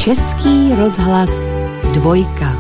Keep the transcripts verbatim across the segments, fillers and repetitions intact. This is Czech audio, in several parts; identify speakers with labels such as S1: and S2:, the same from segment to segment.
S1: Český rozhlas Dvojka.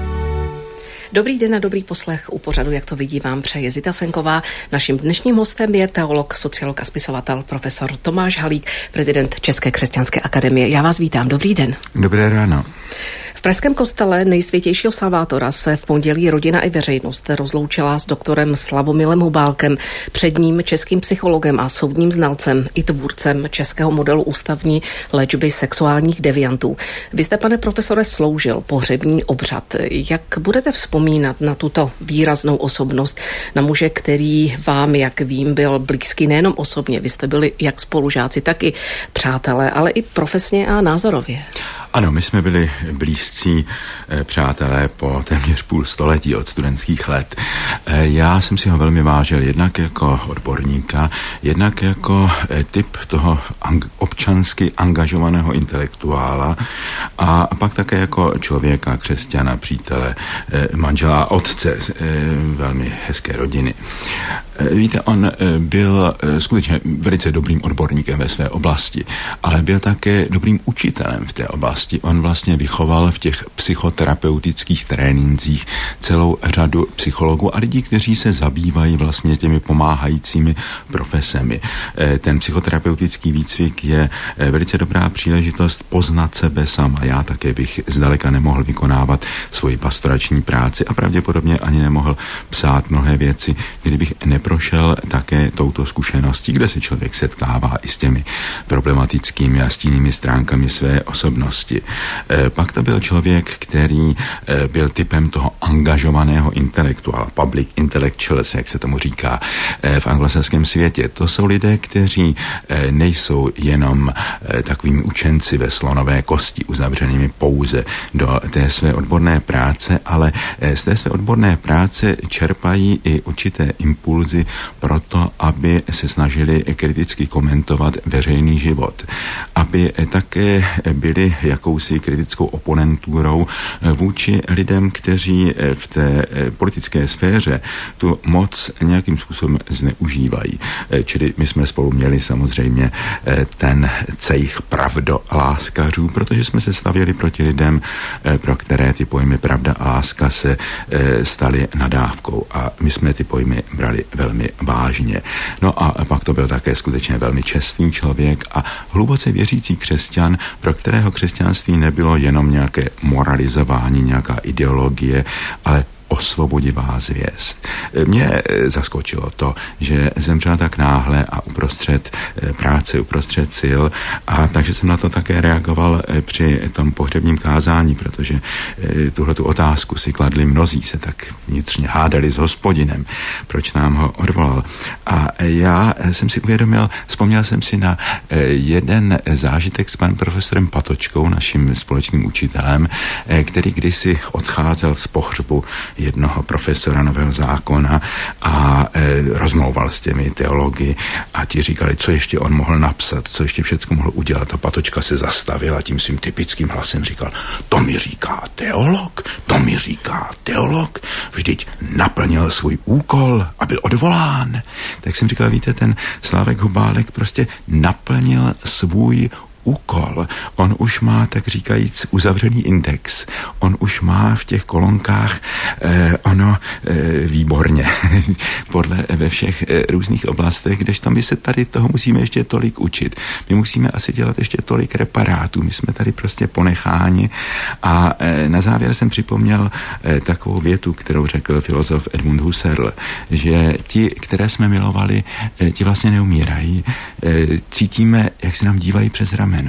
S2: Dobrý den a dobrý poslech u pořadu, jak to vidí, vám přeje Zita Senková. Naším dnešním hostem je teolog, sociolog a spisovatel profesor Tomáš Halík, prezident České křesťanské akademie. Já vás vítám, dobrý den.
S3: Dobré ráno.
S2: V pražském kostele Nejsvětějšího Salvátora se v pondělí rodina i veřejnost rozloučila s doktorem Slavomilem Hubálkem, předním českým psychologem a soudním znalcem i tvůrcem českého modelu ústavní léčby sexuálních deviantů. Vy jste, pane profesore, sloužil pohřební obřad. Jak budete vzpomínat na tuto výraznou osobnost, na muže, který vám, jak vím, byl blízký nejenom osobně, vy jste byli jak spolužáci, tak i přátelé, ale i profesně a názorově?
S3: Ano, my jsme byli blízcí eh, přátelé po téměř půl století od studentských let. Eh, já jsem si ho velmi vážil jednak jako odborníka, jednak jako eh, typ toho ang- občansky angažovaného intelektuála a pak také jako člověka, křesťana, přítele, eh, manžela a otce eh, velmi hezké rodiny. Eh, víte, on eh, byl eh, skutečně velice dobrým odborníkem ve své oblasti, ale byl také dobrým učitelem v té oblasti. On vlastně vychoval v těch psychoterapeutických trénincích celou řadu psychologů a lidí, kteří se zabývají vlastně těmi pomáhajícími profesemi. Ten psychoterapeutický výcvik je velice dobrá příležitost poznat sebe sám a já také bych zdaleka nemohl vykonávat svoji pastorační práci a pravděpodobně ani nemohl psát mnohé věci, kdybych neprošel také touto zkušeností, kde se člověk setkává i s těmi problematickými a stinnými stránkami své osobnosti. Pak to byl člověk, který byl typem toho angažovaného intelektuála, public intellectuals, jak se tomu říká v anglosaském světě. To jsou lidé, kteří nejsou jenom takovými učenci ve slonové kosti, uzavřenými pouze do té své odborné práce, ale z té své odborné práce čerpají i určité impulzy pro to, aby se snažili kriticky komentovat veřejný život, aby také byli jakousi kritickou oponenturou vůči lidem, kteří v té politické sféře tu moc nějakým způsobem zneužívají. Čili my jsme spolu měli samozřejmě ten cejch pravdoláskařů, protože jsme se stavěli proti lidem, pro které ty pojmy pravda a láska se staly nadávkou a my jsme ty pojmy brali velmi vážně. No a pak to byl také skutečně velmi čestný člověk a hluboce věřící křesťan, pro kterého křesťanství nebylo jenom nějaké moralizování, nějaká ideologie, ale osvobodivá zvěst. Mě zaskočilo to, že zemřel tak náhle a uprostřed práce, uprostřed sil, a takže jsem na to také reagoval při tom pohřebním kázání, protože tuhletu otázku si kladli mnozí, se tak vnitřně hádali s Hospodinem, proč nám ho odvolal. A já jsem si uvědomil, vzpomněl jsem si na jeden zážitek s panem profesorem Patočkou, naším společným učitelem, který kdysi odcházel z pohřbu jednoho profesora nového zákona a e, rozmlouval s těmi teology a ti říkali, co ještě on mohl napsat, co ještě všecko mohl udělat. A Patočka se zastavil a tím svým typickým hlasem říkal, to mi říká teolog, to mi říká teolog, vždyť naplnil svůj úkol a byl odvolán. Tak jsem říkal, víte, ten Slávek Hubálek prostě naplnil svůj úkol. On už má, tak říkajíc, uzavřený index. On už má v těch kolonkách eh, ono eh, výborně podle ve všech eh, různých oblastech, kdežto my se tady toho musíme ještě tolik učit. My musíme asi dělat ještě tolik reparátů. My jsme tady prostě ponecháni a eh, na závěr jsem připomněl eh, takovou větu, kterou řekl filozof Edmund Husserl, že ti, které jsme milovali, eh, ti vlastně neumírají. Eh, cítíme, jak se nám dívají přes rameno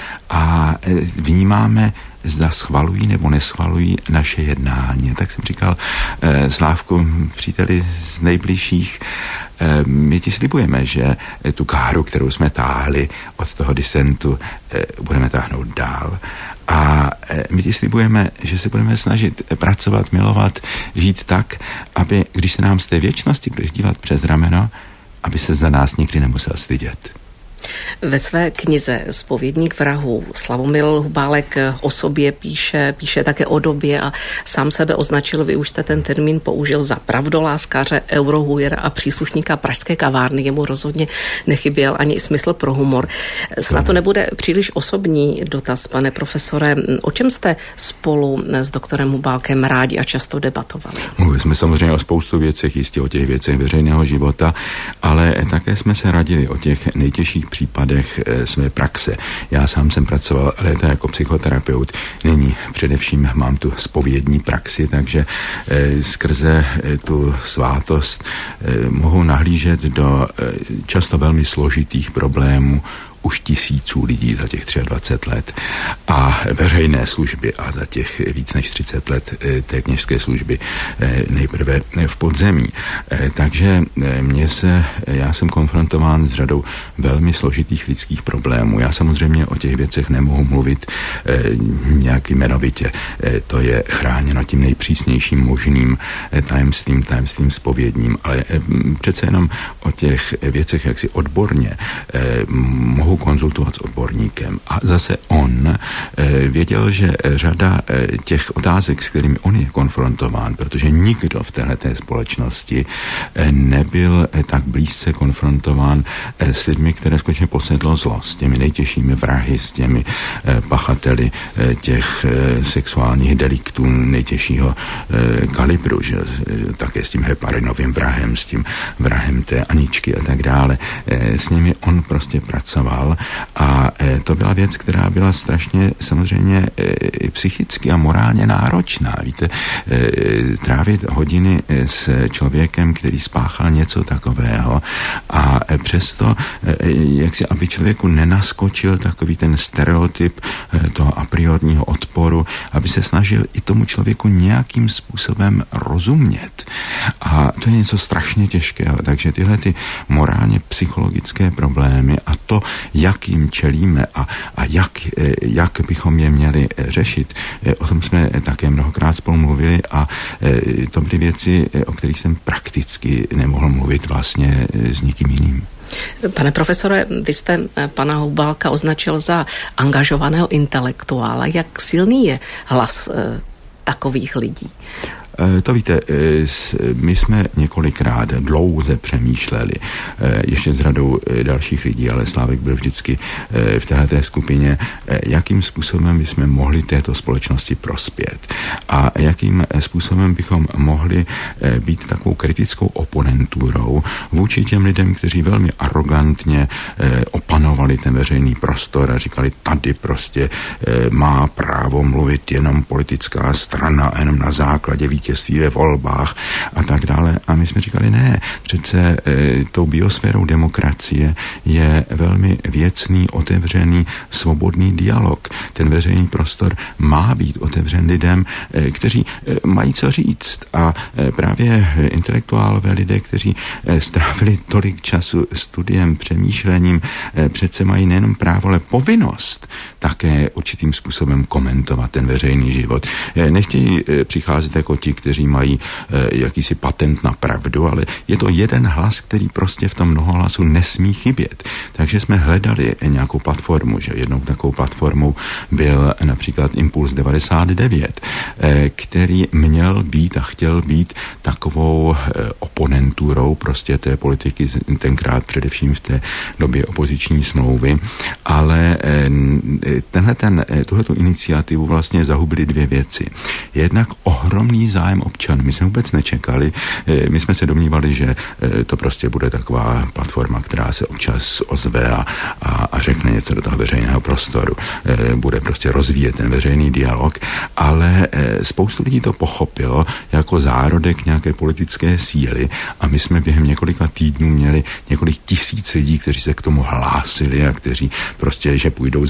S3: a vnímáme, zda schvalují nebo neschvalují naše jednání. Tak jsem říkal, eh, Slávku, příteli z nejbližších, eh, my ti slibujeme, že tu káru, kterou jsme táhli od toho disentu, eh, budeme táhnout dál. A my ti slibujeme, že se budeme snažit pracovat, milovat, žít tak, aby, když se nám z té věčnosti budeš dívat přes rameno, aby se za nás nikdy nemusel stydět.
S2: Ve své knize Zpovědník vrahů Slavomil Hubálek o sobě píše, píše také o době a sám sebe označil, vy už jste ten termín použil, za pravdoláskáře, eurohujera a příslušníka pražské kavárny. Jemu rozhodně nechyběl ani smysl pro humor. Snad to nebude příliš osobní dotaz, pane profesore. O čem jste spolu s doktorem Hubálkem rádi a často debatovali?
S3: Mluvili jsme samozřejmě o spoustu věcech, jistě o těch věcech veřejného života, ale také jsme se radili o těch nejtěžších případech své praxe. Já sám jsem pracoval léta jako psychoterapeut, nyní především mám tu zpovědní praxi, takže skrze tu svátost mohu nahlížet do často velmi složitých problémů už tisíců lidí za těch dvacet tři let a veřejné služby a za těch víc než třicet let té kněžské služby nejprve v podzemí. Takže mě se, já jsem konfrontován s řadou velmi složitých lidských problémů. Já samozřejmě o těch věcech nemohu mluvit nějak jmenovitě. To je chráněno tím nejpřísnějším možným tajemstvím, tajemstvím zpovědním, ale přece jenom o těch věcech jaksi odborně mohu konzultovat s odborníkem. A zase on věděl, že řada těch otázek, s kterými on je konfrontován, protože nikdo v téhleté společnosti nebyl tak blízce konfrontován s lidmi, které skutečně posedlo zlo, s těmi nejtěžšími vrahy, s těmi pachateli těch sexuálních deliktů nejtěžšího kalibru, že také s tím heparinovým vrahem, s tím vrahem té Aničky a tak dále. S nimi on prostě pracoval a to byla věc, která byla strašně samozřejmě i psychicky a morálně náročná. Víte, trávit hodiny s člověkem, který spáchal něco takového a přesto, jak si, aby člověku nenaskočil takový ten stereotyp toho a priorního odporu, aby se snažil i tomu člověku nějakým způsobem rozumět. A to je něco strašně těžkého. Takže tyhle ty morálně psychologické problémy a to, jak jim čelíme a, a jak, jak bychom je měli řešit. O tom jsme také mnohokrát spolu mluvili a to byly věci, o kterých jsem prakticky nemohl mluvit vlastně s někým jiným.
S2: Pane profesore, vy jste pana Hubálka označil za angažovaného intelektuála. Jak silný je hlas takových lidí?
S3: To víte, my jsme několikrát dlouze přemýšleli, ještě s řadou dalších lidí, ale Slávek byl vždycky v téhleté skupině, jakým způsobem bychom mohli této společnosti prospět a jakým způsobem bychom mohli být takovou kritickou oponenturou vůči těm lidem, kteří velmi arrogantně opanovali ten veřejný prostor a říkali, tady prostě má právo mluvit jenom politická strana a jenom na základě vítězství ve volbách a tak dále. A my jsme říkali, ne, přece e, tou biosférou demokracie je velmi věcný, otevřený, svobodný dialog. Ten veřejný prostor má být otevřen lidem, e, kteří e, mají co říct. A e, právě intelektuálové lidé, kteří e, strávili tolik času studiem, přemýšlením, e, přece mají nejenom právo, ale povinnost také určitým způsobem komentovat ten veřejný život. E, nechtějí e, přicházet jako ti, kteří mají e, jakýsi patent na pravdu, ale je to jeden hlas, který prostě v tom mnohohlasu nesmí chybět. Takže jsme hledali nějakou platformu, že jednou takovou platformou byl například Impuls devadesát devět, e, který měl být a chtěl být takovou e, oponenturou prostě té politiky, tenkrát především v té době opoziční smlouvy, ale e, tenhle ten, e, tuhletu iniciativu vlastně zahubily dvě věci. Jednak ohromný zájem občanů. My jsme vůbec nečekali. My jsme se domnívali, že to prostě bude taková platforma, která se občas ozve a, a, a řekne něco do toho veřejného prostoru. Bude prostě rozvíjet ten veřejný dialog, ale spoustu lidí to pochopilo jako zárodek nějaké politické síly a my jsme během několika týdnů měli několik tisíc lidí, kteří se k tomu hlásili a kteří prostě, že půjdou za námi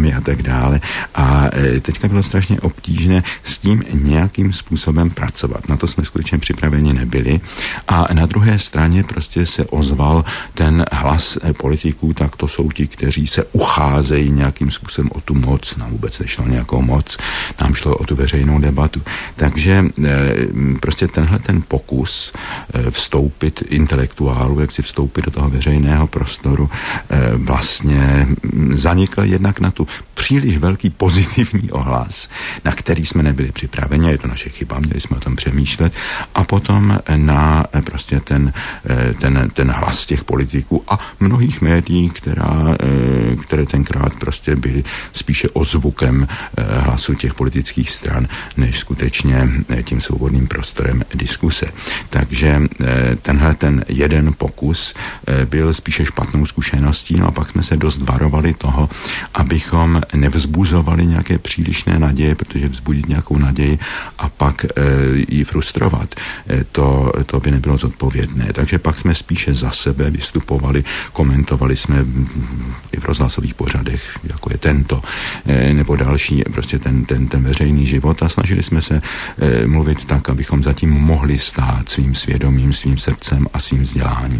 S3: ženami a tak dále. A teďka bylo strašně obtížné s tím nějakým způsobem pracovat. Na to jsme skutečně připraveni nebyli. A na druhé straně prostě se ozval ten hlas politiků, tak to jsou ti, kteří se ucházejí nějakým způsobem o tu moc. Nám vůbec nešlo nějakou moc, nám šlo o tu veřejnou debatu. Takže prostě tenhle ten pokus vstoupit intelektuálů, jak si vstoupit do toho veřejného prostoru, vlastně zanikl jednak na tu příliš velký pozitivní ohlas, na který jsme nebyli připraveni, je to naše chyba, měli jsme o tom přemýšlet, a potom na prostě ten, ten, ten hlas těch politiků a mnohých médií, která, které tenkrát prostě byly spíše ozvukem hlasu těch politických stran, než skutečně tím svobodným prostorem diskuse. Takže tenhle ten jeden pokus byl spíše špatnou zkušeností, no a pak jsme se dost varovali toho, abychom nevzbuzovali nějaké přílišné naděje, protože vzbudit nějakou naději a pak ji frustrovat, to, to by nebylo zodpovědné. Takže pak jsme spíše za sebe vystupovali, komentovali jsme i v rozhlasových pořadech, jako je tento, nebo další, prostě ten, ten, ten veřejný život, a snažili jsme se mluvit tak, abychom zatím mohli stát svým svědomím, svým srdcem a svým vzděláním.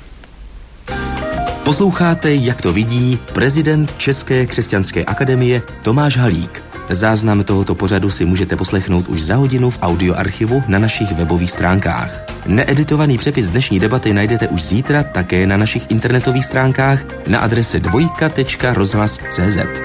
S4: Posloucháte, jak to vidí prezident České křesťanské akademie Tomáš Halík. Záznam tohoto pořadu si můžete poslechnout už za hodinu v audioarchivu na našich webových stránkách. Needitovaný přepis dnešní debaty najdete už zítra také na našich internetových stránkách na adrese dvojka tečka rozhlas tečka cé zet.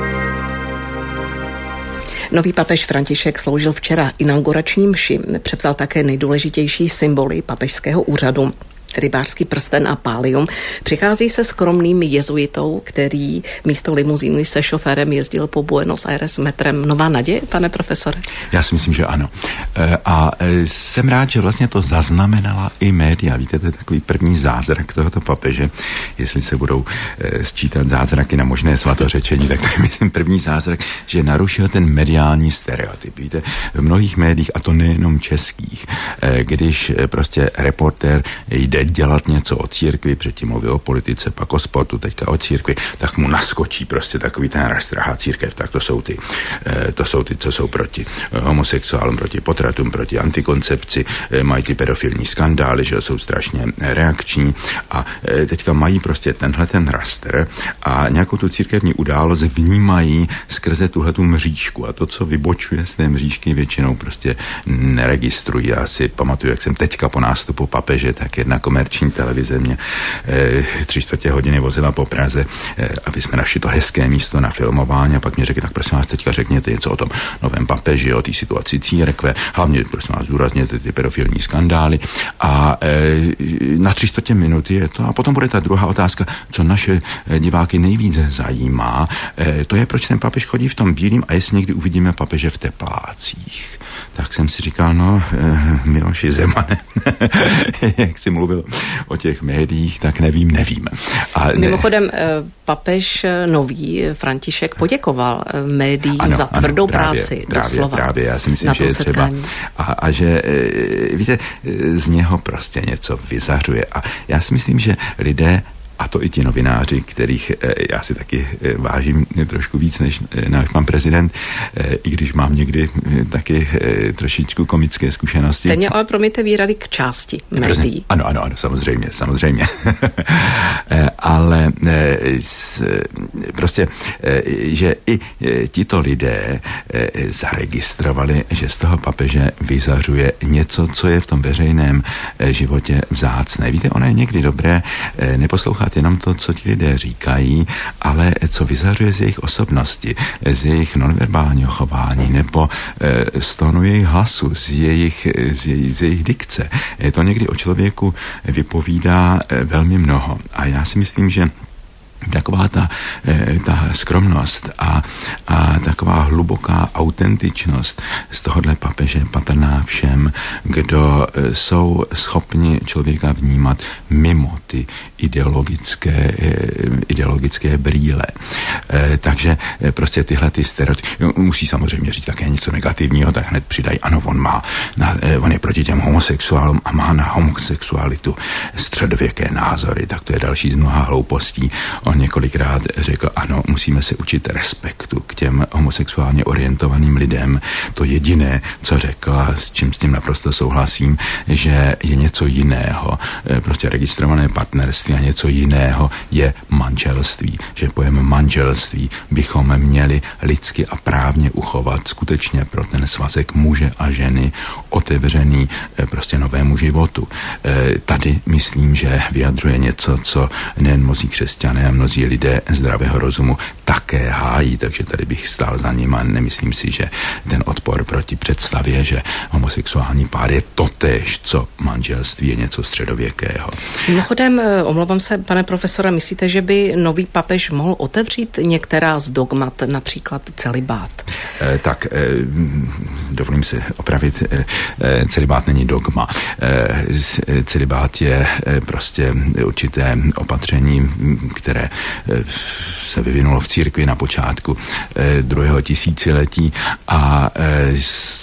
S2: Nový papež František sloužil včera inaugurační mši, převzal také nejdůležitější symboly papežského úřadu. Rybářský prsten a pálium. Přichází se skromným jezuitou, který místo limuzíny se šoférem jezdil po Buenos Aires metrem. Nová naděje, pane profesore?
S3: Já si myslím, že ano. A jsem rád, že vlastně to zaznamenala i média. Víte, to je takový první zázrak tohoto papeže. Jestli se budou sčítat zázraky na možné svatořečení, tak to je myslím první zázrak, že narušil ten mediální stereotyp. Víte, v mnohých médiích, a to nejenom českých, když prostě reportér jde dělat něco o církvi, předtím mluvil o politice, pak o sportu, teďka o církvi, tak mu naskočí prostě takový ten rastrahá církev, tak to jsou ty, to jsou ty, co jsou proti homosexuálům, proti potratům, proti antikoncepci, mají ty pedofilní skandály, že jsou strašně reakční a teďka mají prostě tenhle ten rastr a nějakou tu církevní událost vnímají skrze tuhletu mřížku a to, co vybočuje z té mřížky, většinou prostě neregistrují. Já si pamatuju, jak jsem teďka po nástupu papeže, tak jedna komerční televize mě e, tři čtvrtě hodiny vozila po Praze, e, aby jsme našli to hezké místo na filmování a pak mě řekli, tak prosím vás, teďka řekněte něco o tom novém papeži, o té situaci církve, hlavně prosím vás zdůrazněte ty pedofilní skandály a e, na tři čtvrtě minuty je to a potom bude ta druhá otázka, co naše diváky nejvíce zajímá, e, to je, proč ten papež chodí v tom bílým a jestli někdy uvidíme papeže v teplácích. Tak jsem si říkal, no, e, Miloši Zemane, jak si mluvil o těch médiích, tak nevím, nevím. A ne...
S2: Mimochodem, papež nový František poděkoval médiím ano, za tvrdou ano, právě, práci.
S3: Právě,
S2: doslova,
S3: právě, já si myslím, že je třeba. A, a že, víte, z něho prostě něco vyzařuje. A já si myslím, že lidé, a to i ti novináři, kterých já si taky vážím trošku víc než náš pan prezident, i když mám někdy taky trošičku komické zkušenosti.
S2: Ten měl ale promiňte výrady k části médií.
S3: Ano, ano, ano, samozřejmě, samozřejmě. Ale prostě, že i tito lidé zaregistrovali, že z toho papeže vyzařuje něco, co je v tom veřejném životě vzácné. Víte, ono je někdy dobré neposlouchat jenom to, co ti lidé říkají, ale co vyzařuje z jejich osobnosti, z jejich nonverbálního chování nebo z tónu jejich hlasu, z jejich, z jejich, z jejich dikce. To někdy o člověku vypovídá velmi mnoho. A já si myslím, že taková ta, ta skromnost a, a taková hluboká autentičnost z tohohle papeže patrná všem, kdo jsou schopni člověka vnímat mimo ty ideologické, ideologické brýle. Takže prostě tyhle ty stereotypy, musí samozřejmě říct také něco negativního, tak hned přidají, ano, on má, na, on je proti těm homosexuálům a má na homosexualitu středověké názory, tak to je další z mnoha hloupostí. on několikrát řekl, ano, musíme se učit respektu k těm homosexuálně orientovaným lidem. To jediné, co řekl, a s čím s tím naprosto souhlasím, že je něco jiného, prostě registrované partnerství a něco jiného je manželství. Že pojem manželství bychom měli lidsky a právně uchovat skutečně pro ten svazek muže a ženy otevřený prostě novému životu. Tady myslím, že vyjadřuje něco, co nejen mnozí křesťané a mnozí lidé zdravého rozumu také hájí, takže tady bych stál za ním a nemyslím si, že ten odpor proti představě, že homosexuální pár je totéž, co manželství, je něco středověkého.
S2: Mimochodem, omlouvám se, pane profesore, myslíte, že by nový papež mohl otevřít některá z dogmat, například celibát?
S3: Eh, tak eh, dovolím si opravit, eh, celibát není dogma. Eh, celibát je eh, prostě určité opatření, které eh, se vyvinulo v církvi na počátku eh, druhého tisíciletí a eh,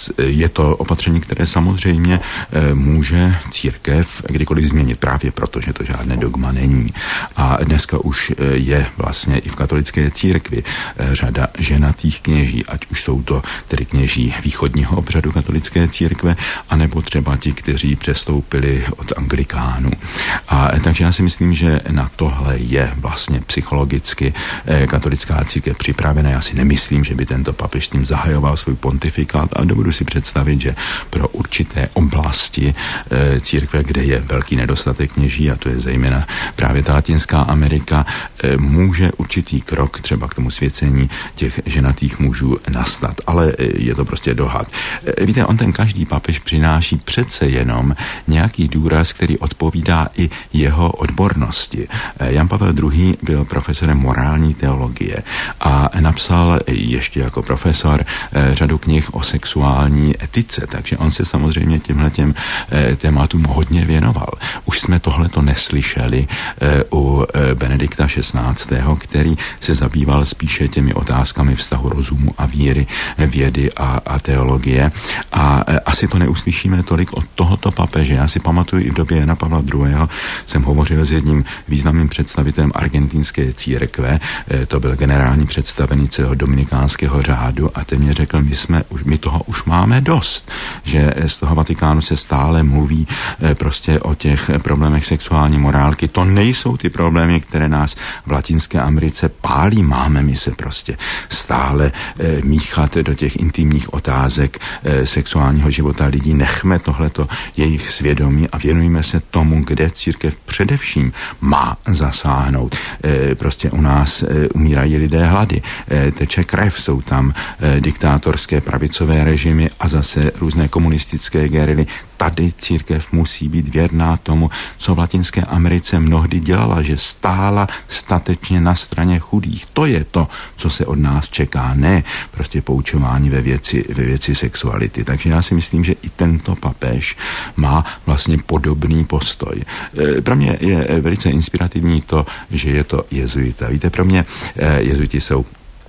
S3: je to opatření, které samozřejmě eh, může církev kdykoliv změnit, právě proto, že to žádné dogma není. A dneska už eh, je vlastně i v katolické církvi eh, řada ženatých kněží, ať už jsou to tedy kněží východního obřadu katolické církve, anebo třeba ti, kteří přestoupili od anglikánů. A takže já si myslím, že na tohle je vlastně psychologicky eh, katolická církev připravená. Já si nemyslím, že by tento papež tím zahajoval svůj pontifikát, ale dovedu si představit, že pro určité oblasti e, církve, kde je velký nedostatek kněží, a to je zejména právě ta Latinská Amerika, e, může určitý krok třeba k tomu svěcení těch ženatých mužů nastat. Ale e, je to prostě dohad. E, víte, on ten každý papež přináší přece jenom nějaký důraz, který odpovídá i jeho odbornosti. E, Jan Pavel druhý. Byl profesorem morální teologie a napsal ještě jako profesor e, řadu knih o sexuální etice, takže on se samozřejmě těmhletěm e, tématům hodně věnoval. Už jsme tohleto neslyšeli e, u e, Benedikta šestnáctého. který se zabýval spíše těmi otázkami vztahu rozumu a víry, vědy a, a teologie. A e, asi to neuslyšíme tolik od tohoto papeže. Já si pamatuju i v době Jana Pavla druhého. jsem hovořil s jedním významným představitelem argentinské církve, e, to byl generální představený celého dominikánského řádu a ten mě řekl, my jsme, my toho už máme dost, že z toho Vatikánu se stále mluví e, prostě o těch problémech sexuální morálky. To nejsou ty problémy, které nás v Latinské Americe pálí. Máme my se prostě stále e, míchat do těch intimních otázek e, sexuálního života lidí. Nechme tohleto jejich svědomí a věnujme se tomu, kde církev především má zasáhnout. E, prostě u nás e, umírají lidé hlady, e, teče krev, jsou tam e, diktátorské pravicové režimy a zase různé komunistické gerily. Tady církev musí být věrná tomu, co v Latinské Americe mnohdy dělala, že stála statečně na straně chudých. To je to, co se od nás čeká, ne prostě poučování ve věci, ve věci sexuality. Takže já si myslím, že i tento papež má vlastně podobný postoj. E, pro mě je velice inspirativní to, že je to jezuita. Víte, pro mě e, jezuiti jsou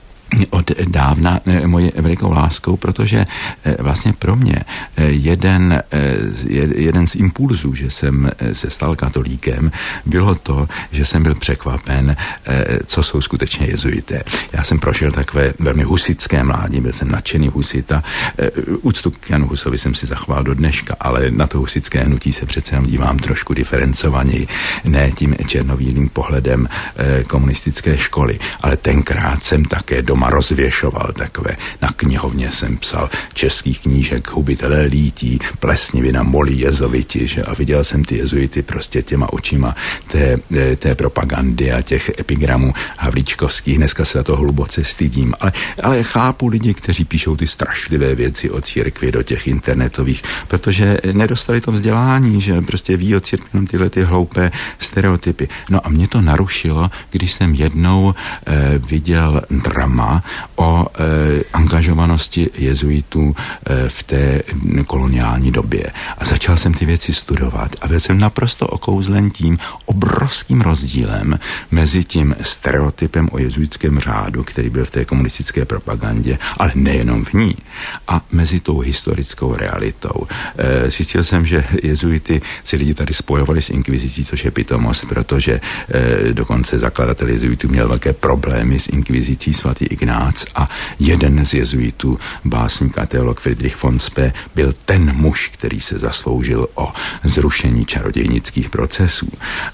S3: od dávna moje velikou láskou, protože vlastně pro mě jeden, jeden z impulzů, že jsem se stal katolíkem, bylo to, že jsem byl překvapen, co jsou skutečně jezuité. Já jsem prošel takové velmi husické mládí, byl jsem nadšený husita. Úctu k Janu Husovi jsem si zachoval do dneška, ale na to husické hnutí se přece jenom dívám trošku diferencovaněji, ne tím černobílým pohledem komunistické školy, ale tenkrát jsem také doma rozvěšoval takové. Na knihovně jsem psal českých knížek Hubitele Lítí, Plesnivina, Molí jezoviti, že? A viděl jsem ty jezuity prostě těma očima té, té propagandy a těch epigramů havlíčkovských. Dneska se za to hluboce stydím. Ale, ale chápu lidi, kteří píšou ty strašlivé věci o církvi do těch internetových, protože nedostali to vzdělání, že prostě ví o církvi jenom tyhle ty hloupé stereotypy. No a mě to narušilo, když jsem jednou eh, viděl drama o o e, angažovanosti jezuitů e, v té koloniální době. A začal jsem ty věci studovat a byl jsem naprosto okouzlen tím obrovským rozdílem mezi tím stereotypem o jezuitském řádu, který byl v té komunistické propagandě, ale nejenom v ní, a mezi tou historickou realitou. E, zjistil jsem, že jezuity si lidi tady spojovali s inkvizicí, což je pitomost, protože e, dokonce zakladatel jezuitů měl velké problémy s inkvizicí svatý Ignác a jeden z jezuitů, básník a teolog Friedrich von Spee, byl ten muž, který se zasloužil o zrušení čarodějnických procesů.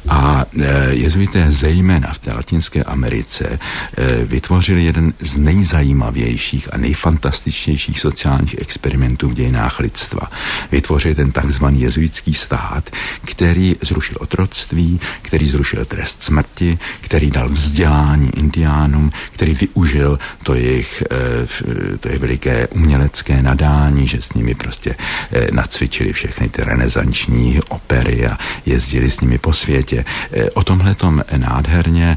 S3: A e, jezuité zejména v té Latinské Americe e, vytvořili jeden z nejzajímavějších a nejfantastičtějších sociálních experimentů v dějinách lidstva. Vytvořili ten takzvaný jezuitský stát, který zrušil otroctví, který zrušil trest smrti, který dal vzdělání indiánům, který využil to jejich, to jejich veliké umělecké nadání, že s nimi prostě nacvičili všechny ty renesanční opery a jezdili s nimi po světě. O tomhletom nádherně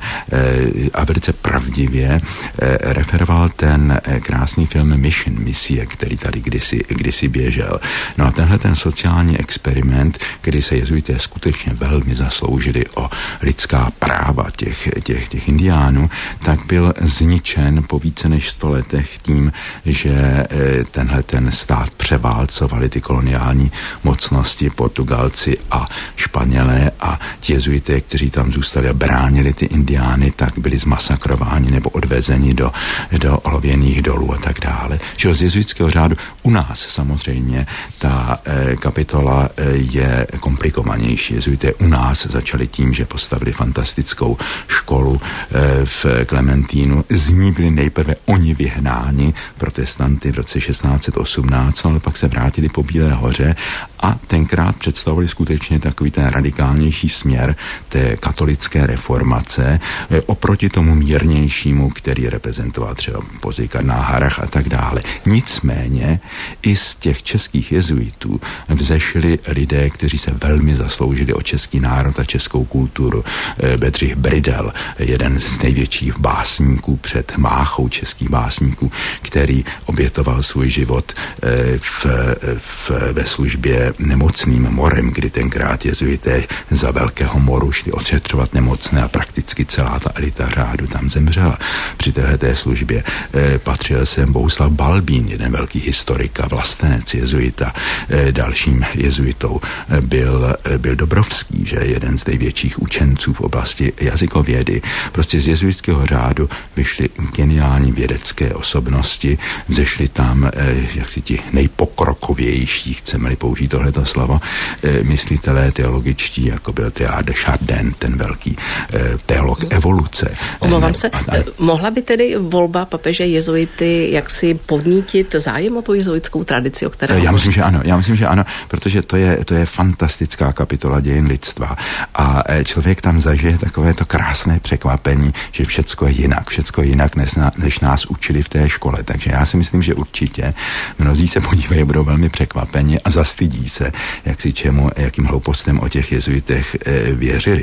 S3: a velice pravdivě referoval ten krásný film Mission, misie, který tady kdysi, kdysi běžel. No a tenhle ten sociální experiment, kdy se jezuité skutečně velmi zasloužili o lidská práva těch, těch, těch indiánů, tak byl zničen po více než sto letech tím, že tenhle ten stát převálcovali ty koloniální mocnosti, Portugalci a Španělé, a ti jezuité, kteří tam zůstali a bránili ty indiány, tak byli zmasakrováni nebo odvezeni do, do olověných dolů a tak dále. Že z jezuitského řádu u nás samozřejmě ta eh, kapitola eh, je komplikovanější. Jezuité u nás začali tím, že postavili fantastickou školu eh, v Klementínu. Z ní byli nejprve oni vyhnáni, protestanty, v roce šestnáct set osmnáct, ale pak se vrátili po Bílé hoře a tenkrát představovali skutečně takový ten radikálnější směr té katolické reformace eh, oproti tomu mírnějšímu, který reprezentoval třeba později kardinál Harrach a tak dále. Nicméně i z těch českých jezuitů vzešli lidé, kteří se velmi zasloužili o český národ a českou kulturu. Bedřich Bridel, jeden z největších básníků před Máchou českých básníků, který obětoval svůj život v, v, ve službě nemocným morem, kdy tenkrát jezuité za Velkého moru šli ošetřovat nemocné a prakticky celá ta elita řádu tam zemřela. Při téhleté službě patřil sem Bohuslav Balbín, jeden velký historik a vlastenec jezuita. Dalším jezuitou byl, byl Dobrovský, že jeden z největších učenců v oblasti jazykovědy. Prostě z jezuitského řádu vyšly geniální vědecké osobnosti, vzešli tam jak si ti nejpokrokovější, chceme-li použít tohleto slovo, myslitelé teologičtí, jako byl Teilhard de Chardin, ten velký teolog evoluce.
S2: Omlouvám se, mohla by tedy volba papeže jezuity jaksi podnítit zájem o tu jezuitskou tradici, o které...
S3: Já myslím, že ano, já myslím, že ano, protože to je, to je fantastická kapitola dějin lidstva a člověk tam zažije takové to krásné překvapení, že všecko je jinak, všecko je jinak, než, než nás učili v té škole. Takže já si myslím, že určitě mnozí se podívají, budou velmi překvapeni a zastydí se, jak si čemu, jakým hloupostem o těch jezuitech e, věřili.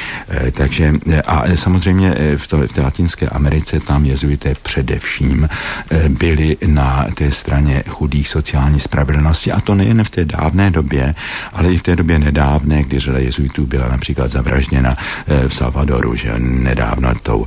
S3: E, takže a samozřejmě v, to, v té Latinské Americe tam jezuité především e, byli na té straně chudých, sociální spravedlnosti, a to nejen v té dávné době, ale i v té době nedávné, kdy řada jezuitů byla například zavražděna e, v Salvadoru, že nedávno tou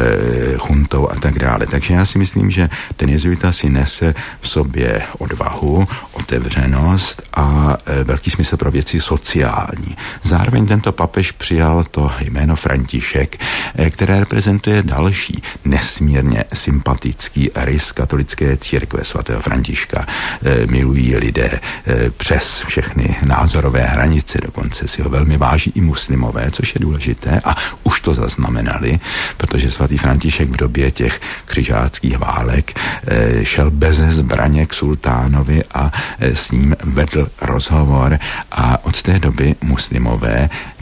S3: e, chuntou a tak dále. Takže já si myslím, že ten jezuita si nese v sobě odvahu, otevřenost a e, velký smysl pro věci sociální. Zároveň tento papež přijal to jméno František, e, které reprezentuje další nesmírně sympatický rys katolické církve svatého Františka. E, milují lidé e, přes všechny názorové hranice, dokonce si ho velmi váží i muslimové, což je důležité, a už to zaznamenali, protože svatý František v době těch křižáckých válek e, šel bez zbraně k sultánovi a e, s ním vedl rozhovor, a od té doby muslimové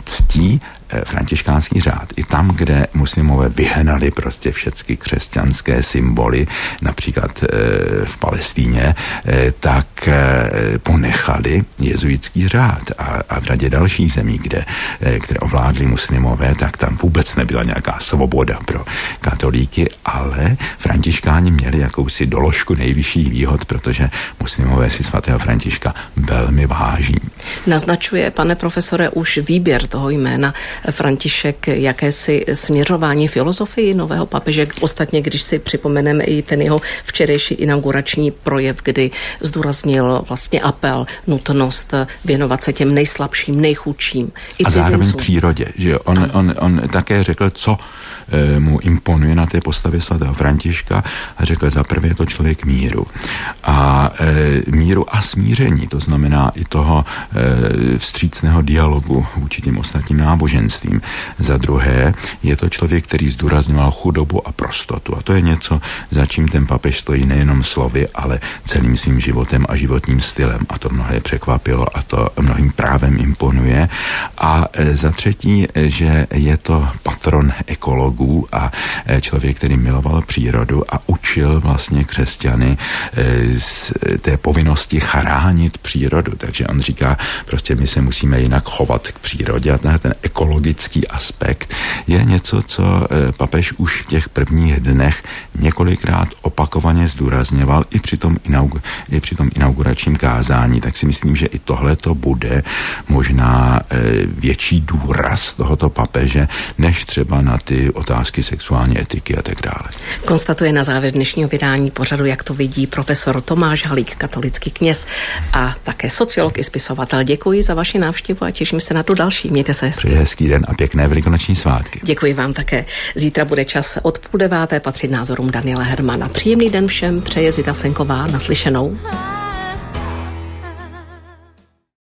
S3: ctí františkánský řád. I tam, kde muslimové vyhnali prostě všechny křesťanské symboly, například v Palestíně, tak ponechali jezuitský řád. A, a v řadě dalších zemí, kde, které ovládli muslimové, tak tam vůbec nebyla nějaká svoboda pro katolíky, ale františkáni měli jakousi doložku nejvyšších výhod, protože muslimové si svatého Františka velmi váží.
S2: Naznačuje, pane profesore, už výběr toho jména František jakési směřování filozofii nového papeže? Ostatně, když si připomeneme i ten jeho včerejší inaugurační projev, kdy zdůraznil vlastně apel, nutnost věnovat se těm nejslabším, nejchudším i
S3: a
S2: cizincům.
S3: Zároveň přírodě. Že on, on, on také řekl, co e, mu imponuje na té postavě svatého Františka, a řekl, za prvé je to člověk míru. A e, míru a smíření, to znamená i toho e, vstřícného dialogu vůči těm ostatním náboženstvím. Za druhé je to člověk, který zdůrazňoval chudobu a prostotu. A to je něco, za čím ten papež stojí nejenom slovy, ale celým svým životem a životním stylem. A to mnohé překvapilo a to mnohým právem imponuje. A za třetí, že je to patron ekologů a člověk, který miloval přírodu a učil vlastně křesťany z té povinnosti chránit přírodu. Takže on říká, prostě my se musíme jinak chovat k přírodě a ten, ten ekologický aspekt je něco, co papež už v těch prvních dnech několikrát opakovaně zdůrazňoval i při tom, inaugu, i při tom inauguračním kázání. Tak si myslím, že i tohle to bude možná větší důraz tohoto papeže, než třeba na ty otázky sexuální etiky a tak dále.
S2: Konstatuje na závěr dnešního vydání pořadu, jak to vidí profesor Tomáš Halík, katolický kněz a také sociolog i spisovatel. Děkuji za vaši návštěvu a těším se na tu další. Mějte se hezky.
S3: Přeji hezký den a pěkné velikonoční svátky.
S2: Děkuji vám také. Zítra bude čas od půl deváté patřit názorům Daniela Hermana. Příjemný den všem, přeje Zita Senková, naslyšenou.